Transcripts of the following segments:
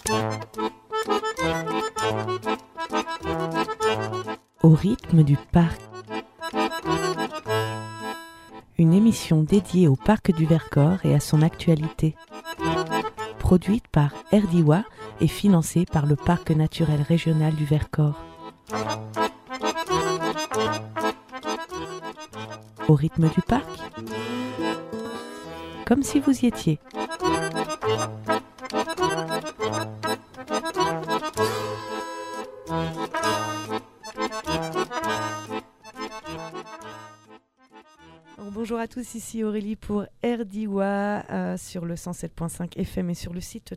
Au rythme du parc. Une émission dédiée au parc du Vercors et à son actualité. Produite par RDIWA et financée par le Parc naturel régional du Vercors. Au rythme du parc. Comme si vous y étiez. Bonjour à tous, ici Aurélie pour RDIWA sur le 107.5 FM et sur le site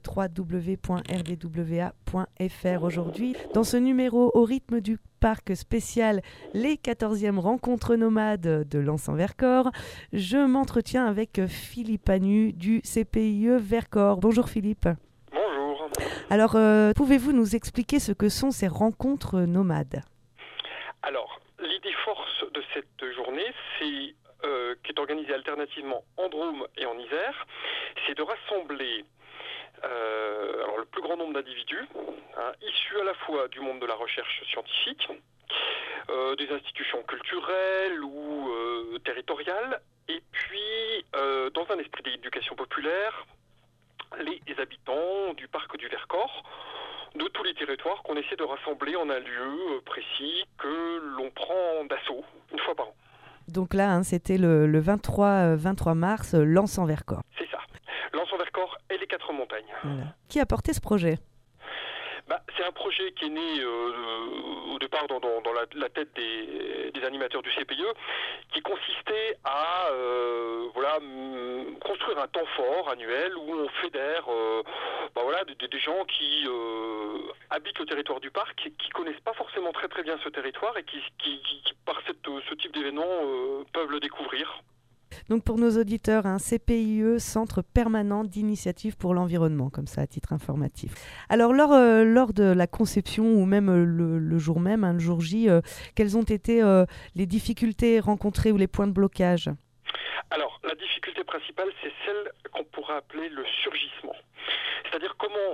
www.rdwa.fr. Aujourd'hui, dans ce numéro au rythme du parc spécial, les 14e rencontres nomades de Lens-en-Vercors, je m'entretiens avec Philippe Anu du CPIE Vercors. Bonjour Philippe. Bonjour. Alors, pouvez-vous nous expliquer ce que sont ces rencontres nomades ? Alors, l'idée force de cette journée, qui est organisée alternativement en Drôme et en Isère, c'est de rassembler le plus grand nombre d'individus, issus à la fois du monde de la recherche scientifique, des institutions culturelles ou territoriales, et puis dans un esprit d'éducation populaire, les habitants du parc du Vercors, de tous les territoires qu'on essaie de rassembler en un lieu précis que l'on prend d'assaut une fois par an. Donc là, c'était le 23 mars, Lens-en-Vercors. C'est ça. Lens-en-Vercors et les 4 montagnes. Voilà. Qui a porté ce projet ? C'est un projet qui est né au départ dans la tête des animateurs du CPIE, qui consistait à construire un temps fort annuel où on fédère des gens qui habitent le territoire du parc, qui connaissent pas forcément très très bien ce territoire et qui par ce type d'événement peuvent le découvrir. Donc pour nos auditeurs, un CPIE, Centre permanent d'initiative pour l'environnement, comme ça à titre informatif. Alors lors de la conception ou même le jour même, le jour J, quelles ont été les difficultés rencontrées ou les points de blocage ? Alors la difficulté principale, c'est celle qu'on pourrait appeler le surgissement. C'est-à-dire comment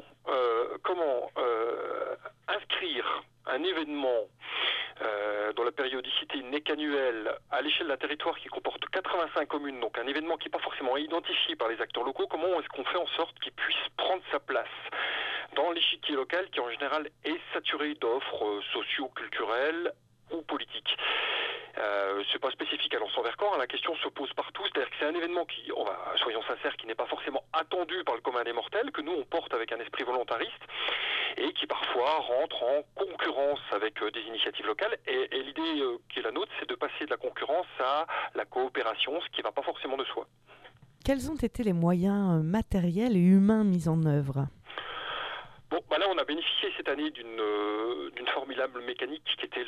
inscrire un événement dont la périodicité n'est qu'annuelle à l'échelle d'un territoire qui comporte 85 communes, donc un événement qui n'est pas forcément identifié par les acteurs locaux, comment est-ce qu'on fait en sorte qu'il puisse prendre sa place dans l'échiquier local qui en général est saturé d'offres socio-culturelles ou politiques. C'est pas spécifique à Lens-en-Vercors, la question se pose partout, c'est-à-dire que c'est un événement qui, soyons sincères, qui n'est pas forcément attendu par le commun des mortels, que nous on porte avec un esprit volontariste et qui parfois rentre en concurrence avec des initiatives locales et l'idée qui est la nôtre, c'est de passer de la concurrence à la coopération, ce qui ne va pas forcément de soi. Quels ont été les moyens matériels et humains mis en œuvre ? Là on a bénéficié cette année d'une formidable mécanique qui était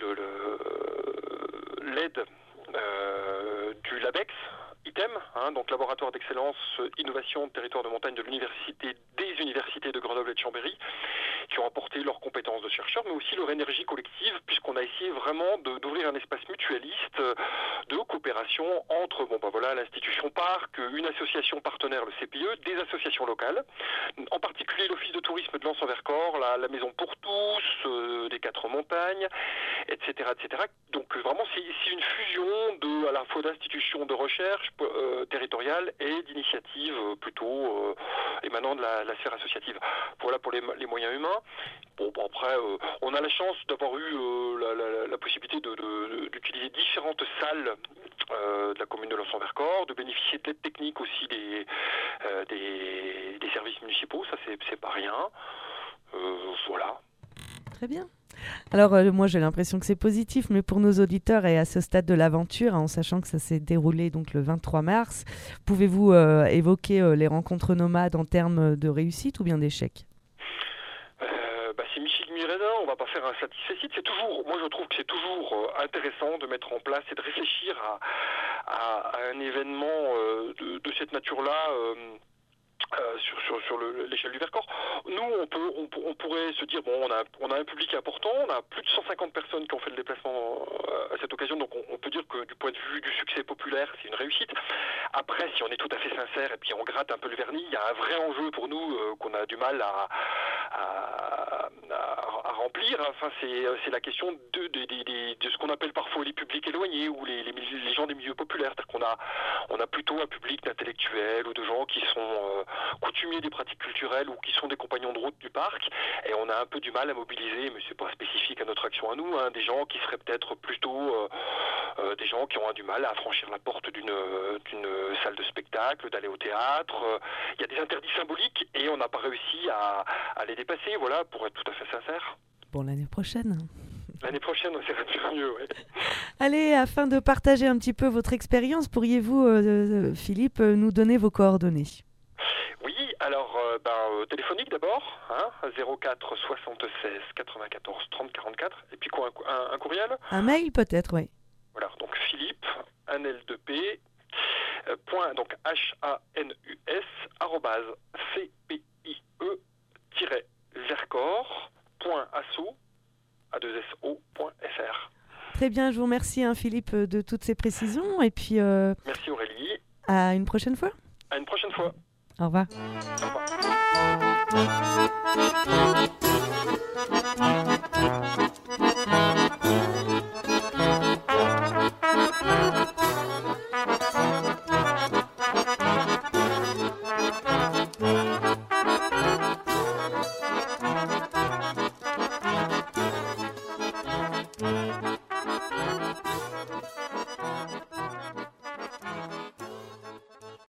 l'aide du LABEX, ITEM, donc Laboratoire d'Excellence Innovation Territoire de Montagne des universités de Grenoble et de Chambéry, qui ont apporté leurs compétences de chercheurs, mais aussi leur énergie collective, puisqu'on a essayé vraiment d'ouvrir un espace mutualiste de coopération entre l'institution Parc, une association partenaire, le CPIE, des associations locales, en particulier l'Office de tourisme de Lens-en-Vercors, la Maison pour tous, des 4 montagnes, etc. Donc vraiment, c'est une fusion à la fois d'institutions de recherche territoriales et d'initiatives plutôt émanant de la sphère associative. Voilà pour les moyens humains. Après, on a la chance d'avoir eu la possibilité d'utiliser différentes salles de la commune de Lens-en-Vercors, de bénéficier de l'aide technique aussi des services municipaux, ça c'est pas rien. Voilà. Très bien. Alors moi j'ai l'impression que c'est positif, mais pour nos auditeurs et à ce stade de l'aventure, en sachant que ça s'est déroulé donc le 23 mars, pouvez-vous évoquer les rencontres nomades en termes de réussite ou bien d'échec ? C'est Michel Miredin, on va pas faire un satisfecit. Moi je trouve que c'est toujours intéressant de mettre en place et de réfléchir à un événement de cette nature-là. Sur l'échelle du Vercors. Nous, on pourrait se dire, on a un public important, on a plus de 150 personnes qui ont fait le déplacement à cette occasion, donc on peut dire que du point de vue du succès populaire, c'est une réussite. Après, si on est tout à fait sincère et puis on gratte un peu le vernis, il y a un vrai enjeu pour nous qu'on a du mal remplir. Enfin, c'est la question de ce qu'on appelle parfois les publics éloignés ou les gens des milieux populaires. C'est-à-dire on a plutôt un public d'intellectuels ou de gens qui sont coutumiers des pratiques culturelles ou qui sont des compagnons de route du parc. Et on a un peu du mal à mobiliser, mais c'est pas spécifique à notre action à nous, hein, des gens qui seraient peut-être plutôt des gens qui ont du mal à franchir la porte d'une salle de spectacle, d'aller au théâtre. Il y a des interdits symboliques et on n'a pas réussi à les dépasser, voilà, pour être tout à fait sincère. Bon, l'année prochaine. L'année prochaine, on essaiera de faire mieux, ouais. Allez, afin de partager un petit peu votre expérience, pourriez-vous, Philippe, nous donner vos coordonnées ? Oui, alors téléphonique d'abord, hein, 04 76 94 30 44, et puis quoi, un courriel ? Un mail peut-être, oui. Voilà, donc Philippe, un L2P, point, donc HANUS, arrobase, CPIE-vercors.asso, a2so.fr. Très bien, je vous remercie, hein, Philippe, de toutes ces précisions, et puis Merci Aurélie. à une prochaine fois. À une prochaine fois. Au revoir. Au revoir.